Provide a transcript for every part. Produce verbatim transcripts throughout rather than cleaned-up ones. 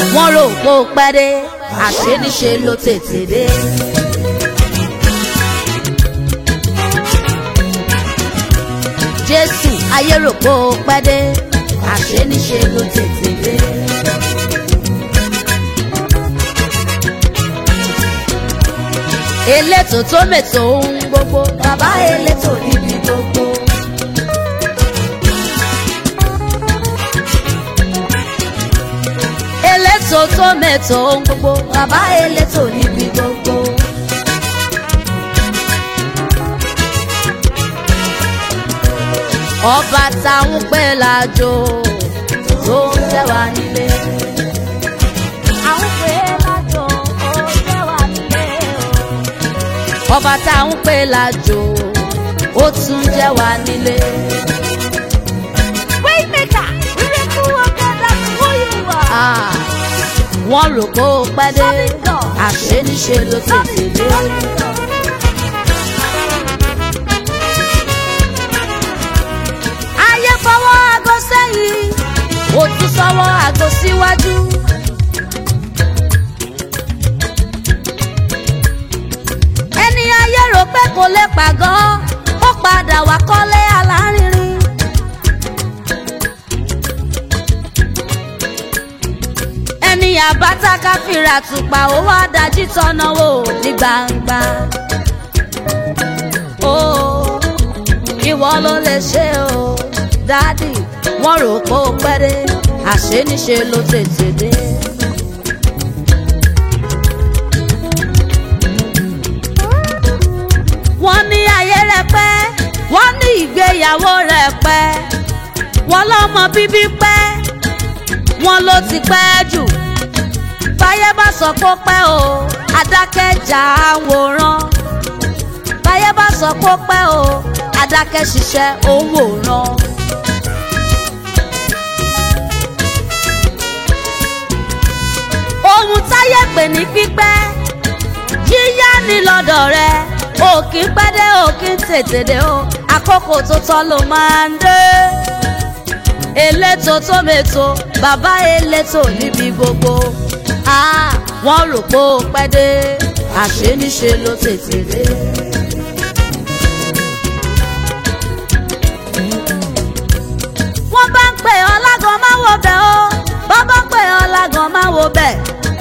wọ́n rò pé ó pẹ́ dé àṣé níṣe ló tètè dé. Jésù ayé rò pé ó pẹ́ dé àṣé níṣe ló tètè dé. Elétò tó mètò ohun gbogbo bàbá elétò níbi gbogbo. Elétò tó mètò ohun gbogbo bàbá elétò níbi gbogbo. Ọba táwọn pè lájò tó ń jẹ́ wá nílé. Àwọn pè lájò ó jẹ́ wá nílé o. Ọba táwọn pè lájò ó tún jẹ́ wá nílé. Waymaker, miracle worker, that's who you are. Wọ́n rò pé ó pẹ́ dé àṣé níṣe ló tètè dé. Fọwọ́ aago sẹ́yìn, ó tún sọ́wọ́ aago síwájú. Ẹni ayé rò pé kò lè pàgọ́, ó padà wá kọ́lé alárinrin. Ẹni àbáta káfíńrà tùpà ó wá dájí tọ́nà wò ní gbangba. Ó ìwọ ló lè ṣe o. Dádì, wọ́n rò pé ó pẹ́ dé àṣé níṣe ló tètè dé. Wọ́n ní ayé rẹ̀ pẹ́, wọ́n ní ìgbéyàwó rẹ̀ pẹ́, wọ́n lọ́mọ bíbí pẹ́, wọ́n ló ti pẹ́ jù. Báyé bá sọ pé ó pẹ́ o, adákẹ́jà àwòrán. Báyé bá sọ pé ó pẹ́ o, adákẹ́ ṣiṣẹ́ òwòrán. Ohun táyé pè ní pípẹ́ yíyá ní lọ́dọ̀ rẹ̀ ò kí ń pẹ́ dé ò kí ń tètè dé o àkókò tó tọ́ ló máa ń dé. Elétò tó mètò bàbá elétò níbi gbogbo wọ́n rò pé ó pẹ́ dé àṣé níṣe ló tètè dé. Wọ́n bá ń pè ọ́ lágàn máa wo bẹ̀ o bàbá ń pè ọ́ lágàn máa wo bẹ̀.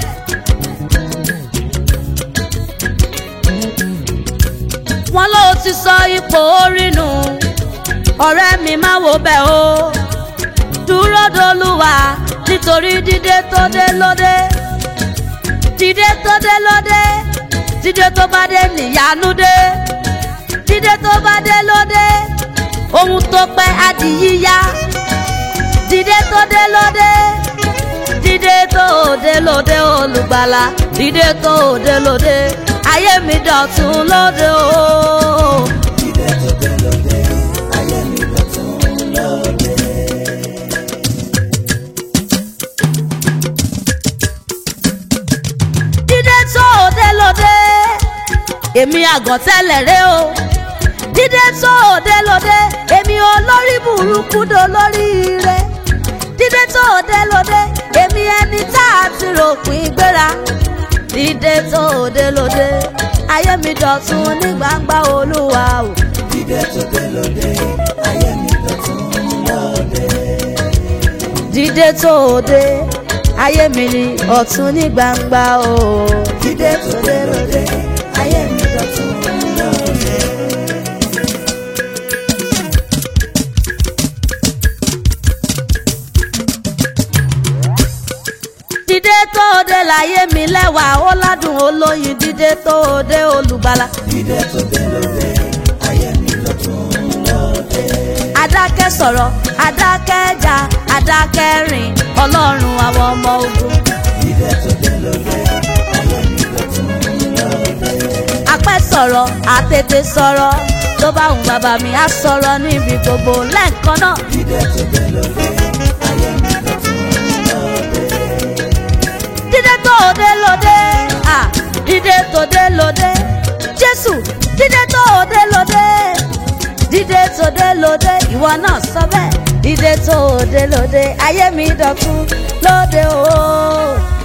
Wọ́n ló ti sọ ipò orínú ọ̀rẹ́ mi máa wo bẹ̀ o dúró dolúwa nítorí dídé tó dé lóde dídé tó dé lóde dídé tó bá dé níyanu dé dídé tó bá dé lóde ohun tó pẹ́ á di yíyá dídé tó dé lóde dídé tó dé lóde olùgbàlà dídé tó dé lóde ayé mi dọ̀tun lóde o. Dídé tó dé lóde ayé mi dọ̀tun lóde. Dídé tó dé lóde èmi àgàn tẹ́lẹ̀ rẹ o dídé tó dé lóde èmi olórí burúkú do lórí ire dídé tó dé lóde èmi ẹni tá a ti ròpin gbéra dídé tó dé lóde ayé mi dọ̀tun ní gbangba olúwa o. Dídé tó dé lóde ayé mi dọ̀tun lóde. Dídé tó dé ayé mi ní ọ̀tun ní gbangba o. Dídé tó dé lóde ayé mi dọ̀tun lóde. Dídé tó dé láyé mi lẹ́wà ó ládùn olóyin dídé tó dé olùgbàlà. Dídé tó dé lóde ayé mi dọ̀tun lóde. Adákẹ́ sọ̀rọ̀ adákẹ́ jà adákẹ́ rìn ọlọ́run àwọn ọmọ ogun. Dídé tó dé lóde ayé mi dọ̀tun lóde. Apẹ́ sọ̀rọ̀ àtètè sọ̀rọ̀ tó bá wù bàbá mi á sọ̀rọ̀ níbi gbogbo lẹ́ẹ̀kan náà. Dídé tó dé lóde ayé mi dọ̀tun lóde. Dídé tó dé lóde ah dídé tó dé lóde Jésù dídé tó dé lóde dídé tó dé lóde ìwọ náà sọ bẹ́ẹ̀ dídé tó dé lóde ayé mi dọ̀tun lóde ooo.